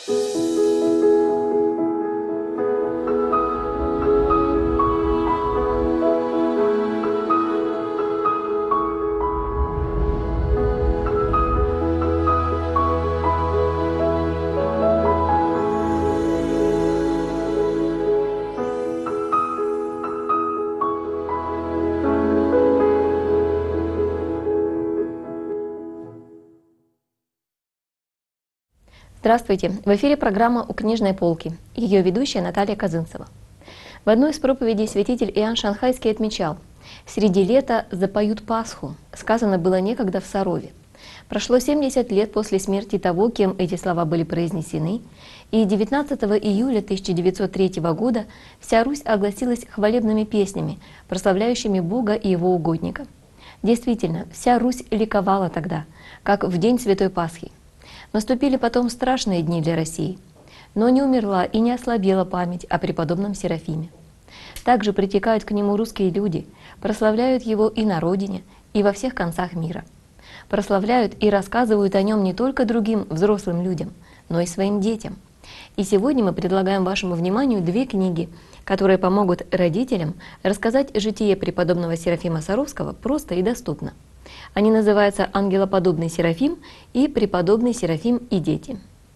Здравствуйте! В эфире программа «У книжной полки». Ее ведущая Наталья Козынцева. В одной из проповедей святитель Иоанн Шанхайский отмечал: «Среди лета запоют Пасху», сказано было некогда в Сарове. Прошло 70 лет после смерти того, кем эти слова были произнесены, и 19 июля 1903 года вся Русь огласилась хвалебными песнями, прославляющими Бога и Его угодника. Действительно, вся Русь ликовала тогда, как в день Святой Пасхи. Наступили потом страшные дни для России, но не умерла и не ослабела память о преподобном Серафиме. Также притекают к нему русские люди, прославляют его и на родине, и во всех концах мира. Прославляют и рассказывают о нем не только другим взрослым людям, но и своим детям. И сегодня мы предлагаем вашему вниманию две книги, которые помогут родителям рассказать житие преподобного Серафима Саровского просто и доступно. Они называются «Ангелоподобный Серафим» и «Преподобный Серафим и дети».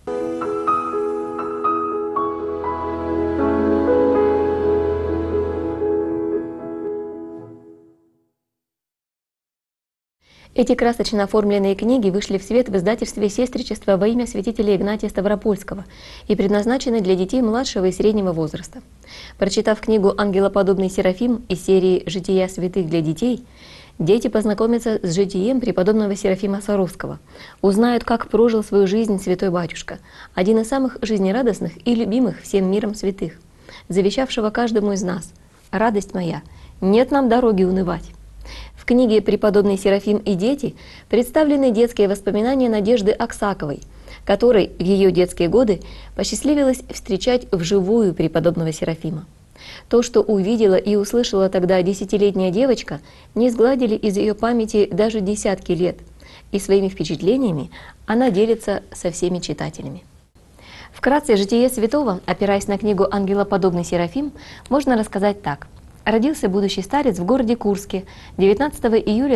Эти красочно оформленные книги вышли в свет в издательстве «Сестричество во имя святителя Игнатия Ставропольского» и предназначены для детей младшего и среднего возраста. Прочитав книгу «Ангелоподобный Серафим» из серии «Жития святых для детей», дети познакомятся с житием преподобного Серафима Саровского, узнают, как прожил свою жизнь святой батюшка, один из самых жизнерадостных и любимых всем миром святых, завещавшего каждому из нас: «Радость моя, нет нам дороги унывать». В книге «Преподобный Серафим и дети» представлены детские воспоминания Надежды Аксаковой, которой в ее детские годы посчастливилось встречать вживую преподобного Серафима. То, что увидела и услышала тогда 10-летняя девочка, не сгладили из ее памяти даже десятки лет, и своими впечатлениями она делится со всеми читателями. Вкратце житие святого, опираясь на книгу «Ангелоподобный Серафим», можно рассказать так. Родился будущий старец в городе Курске 19 июля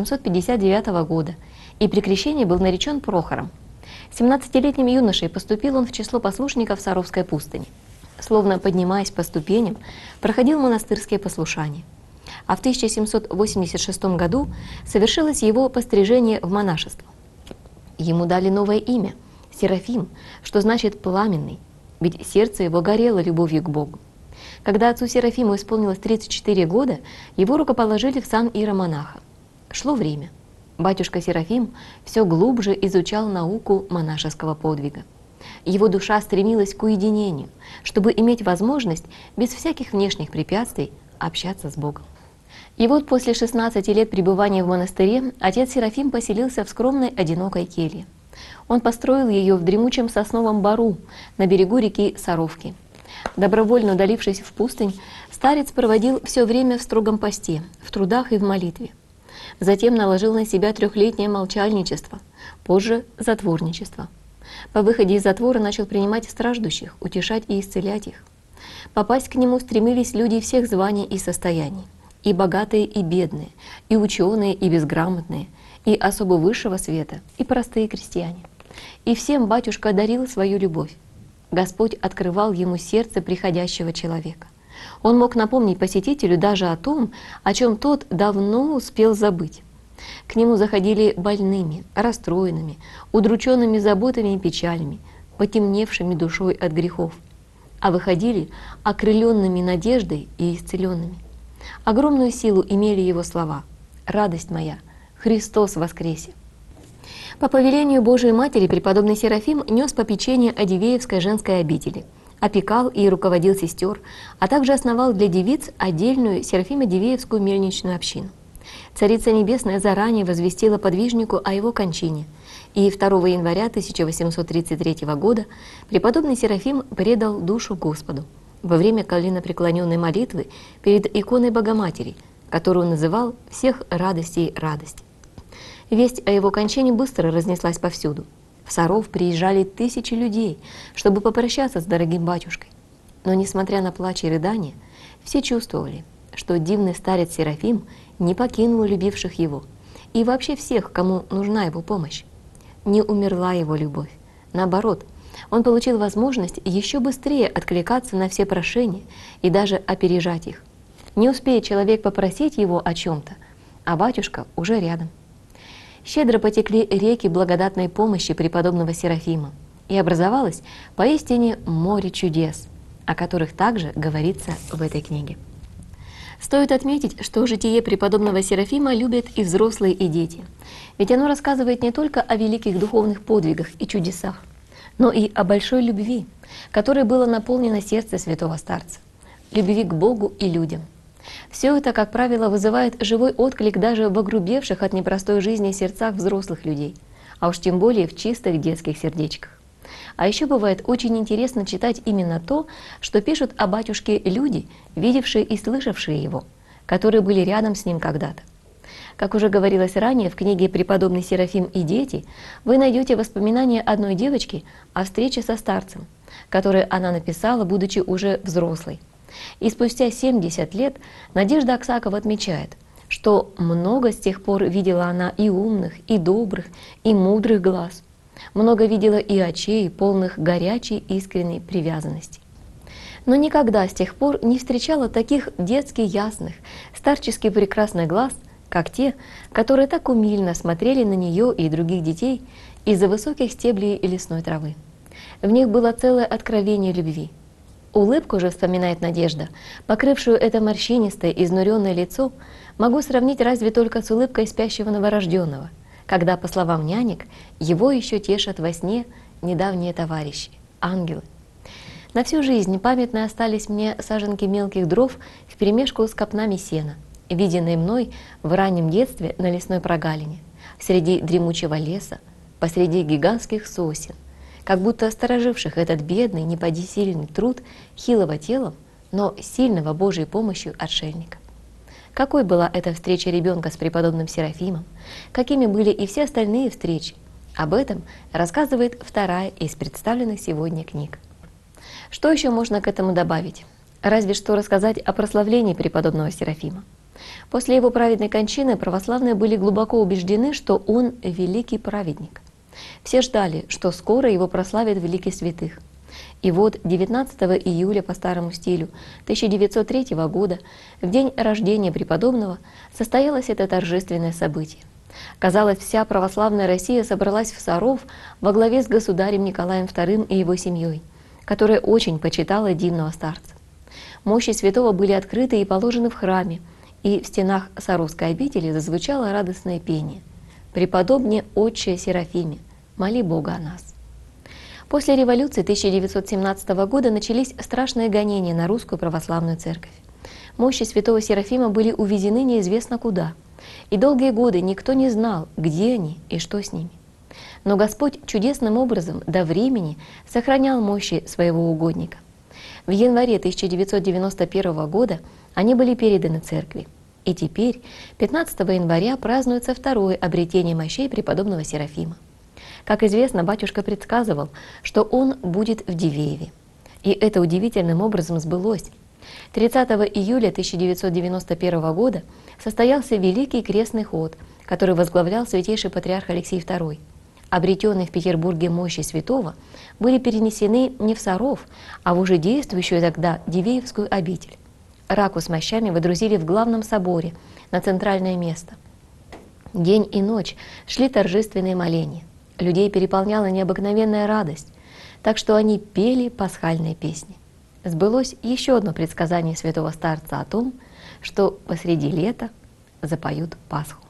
1759 года и при крещении был наречен Прохором. 17-летним юношей поступил он в число послушников Саровской пустыни. Словно поднимаясь по ступеням, проходил монастырские послушания. А в 1786 году совершилось его пострижение в монашество. Ему дали новое имя – Серафим, что значит «пламенный», ведь сердце его горело любовью к Богу. Когда отцу Серафиму исполнилось 34 года, его рукоположили в сан иеромонаха. Шло время. Батюшка Серафим все глубже изучал науку монашеского подвига. Его душа стремилась к уединению, чтобы иметь возможность без всяких внешних препятствий общаться с Богом. И вот после 16 лет пребывания в монастыре отец Серафим поселился в скромной одинокой келье. Он построил ее в дремучем сосновом бору на берегу реки Саровки. Добровольно удалившись в пустынь, старец проводил все время в строгом посте, в трудах и в молитве. Затем наложил на себя 3-летнее молчальничество, позже затворничество. По выходе из затвора начал принимать страждущих, утешать и исцелять их. Попасть к нему стремились люди всех званий и состояний, и богатые, и бедные, и ученые, и безграмотные, и особо высшего света, и простые крестьяне. И всем батюшка дарил свою любовь. Господь открывал ему сердце приходящего человека. Он мог напомнить посетителю даже о том, о чем тот давно успел забыть. К нему заходили больными, расстроенными, удрученными заботами и печалями, потемневшими душой от грехов, а выходили окрыленными надеждой и исцеленными. Огромную силу имели его слова: «Радость моя, Христос воскресе!» По повелению Божией Матери преподобный Серафим нес попечение о Дивеевской женской обители, опекал и руководил сестер, а также основал для девиц отдельную Серафимо-Дивеевскую мельничную общину. Царица Небесная заранее возвестила подвижнику о его кончине, и 2 января 1833 года преподобный Серафим предал душу Господу во время коленопреклоненной молитвы перед иконой Богоматери, которую он называл «Всех радостей радость». Весть о его кончине быстро разнеслась повсюду. В Саров приезжали тысячи людей, чтобы попрощаться с дорогим батюшкой. Но, несмотря на плач и рыдания, все чувствовали, что дивный старец Серафим не покинул любивших его и вообще всех, кому нужна его помощь. Не умерла его любовь. Наоборот, он получил возможность еще быстрее откликаться на все прошения и даже опережать их. Не успеет человек попросить его о чем-то, а батюшка уже рядом. Щедро потекли реки благодатной помощи преподобного Серафима, и образовалось поистине море чудес, о которых также говорится в этой книге. Стоит отметить, что житие преподобного Серафима любят и взрослые, и дети, ведь оно рассказывает не только о великих духовных подвигах и чудесах, но и о большой любви, которой было наполнено сердце святого старца, любви к Богу и людям. Все это, как правило, вызывает живой отклик даже в огрубевших от непростой жизни сердцах взрослых людей, а уж тем более в чистых детских сердечках. А еще бывает очень интересно читать именно то, что пишут о батюшке люди, видевшие и слышавшие его, которые были рядом с ним когда-то. Как уже говорилось ранее, в книге «Преподобный Серафим и дети» вы найдете воспоминания одной девочки о встрече со старцем, которые она написала, будучи уже взрослой. И спустя 70 лет Надежда Аксакова отмечает, что много с тех пор видела она и умных, и добрых, и мудрых глаз. Много видела и очей, полных горячей искренней привязанности. Но никогда с тех пор не встречала таких детски ясных, старчески прекрасных глаз, как те, которые так умильно смотрели на нее и других детей из-за высоких стеблей лесной травы. В них было целое откровение любви. Улыбку же, вспоминает Надежда, покрывшую это морщинистое, изнуренное лицо, могу сравнить разве только с улыбкой спящего новорожденного, когда, по словам нянек, его еще тешат во сне недавние товарищи, ангелы. На всю жизнь памятны остались мне саженки мелких дров вперемешку с копнами сена, виденные мной в раннем детстве на лесной прогалине, среди дремучего леса, посреди гигантских сосен, как будто стороживших этот бедный, неподсильный труд хилого телом, но сильного Божьей помощью отшельника. Какой была эта встреча ребенка с преподобным Серафимом, какими были и все остальные встречи, об этом рассказывает вторая из представленных сегодня книг. Что еще можно к этому добавить? Разве что рассказать о прославлении преподобного Серафима. После его праведной кончины православные были глубоко убеждены, что он великий праведник. Все ждали, что скоро его прославят в лике святых. И вот 19 июля по старому стилю 1903 года, в день рождения преподобного, состоялось это торжественное событие. Казалось, вся православная Россия собралась в Саров во главе с государем Николаем II и его семьей, которая очень почитала дивного старца. Мощи святого были открыты и положены в храме, и в стенах Саровской обители зазвучало радостное пение: «Преподобне Отче Серафиме, моли Бога о нас». После революции 1917 года начались страшные гонения на русскую православную церковь. Мощи святого Серафима были увезены неизвестно куда, и долгие годы никто не знал, где они и что с ними. Но Господь чудесным образом до времени сохранял мощи своего угодника. В январе 1991 года они были переданы церкви, и теперь, 15 января, празднуется второе обретение мощей преподобного Серафима. Как известно, батюшка предсказывал, что он будет в Дивееве. И это удивительным образом сбылось. 30 июля 1991 года состоялся Великий крестный ход, который возглавлял святейший патриарх Алексий II. Обретенные в Петербурге мощи святого были перенесены не в Саров, а в уже действующую тогда Дивеевскую обитель. Раку с мощами водрузили в главном соборе на центральное место. День и ночь шли торжественные моления. Людей переполняла необыкновенная радость, так что они пели пасхальные песни. Сбылось еще одно предсказание святого старца о том, что посреди лета запоют Пасху.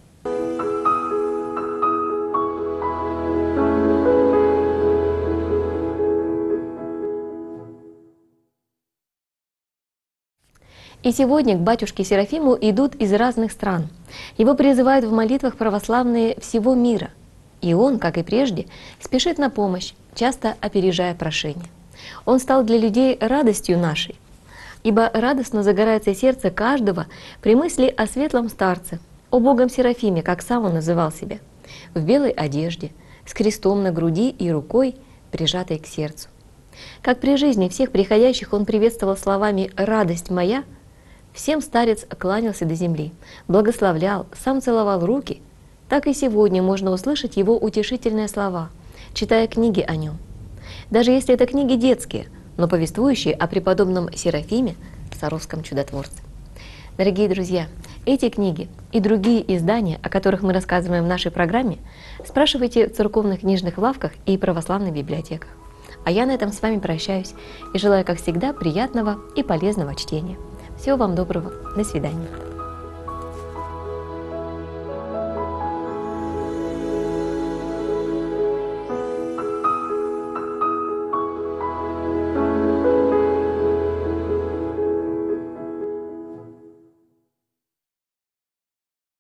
И сегодня к батюшке Серафиму идут из разных стран. Его призывают в молитвах православные всего мира. И он, как и прежде, спешит на помощь, часто опережая прошение. Он стал для людей радостью нашей, ибо радостно загорается сердце каждого при мысли о светлом старце, о Богом Серафиме, как сам он называл себя, в белой одежде, с крестом на груди и рукой, прижатой к сердцу. Как при жизни всех приходящих он приветствовал словами «радость моя», всем старец кланялся до земли, благословлял, сам целовал руки, так и сегодня можно услышать его утешительные слова, читая книги о нем. Даже если это книги детские, но повествующие о преподобном Серафиме, Саровском чудотворце. Дорогие друзья, эти книги и другие издания, о которых мы рассказываем в нашей программе, спрашивайте в церковных книжных лавках и православных библиотеках. А я на этом с вами прощаюсь и желаю, как всегда, приятного и полезного чтения. Всего вам доброго. До свидания.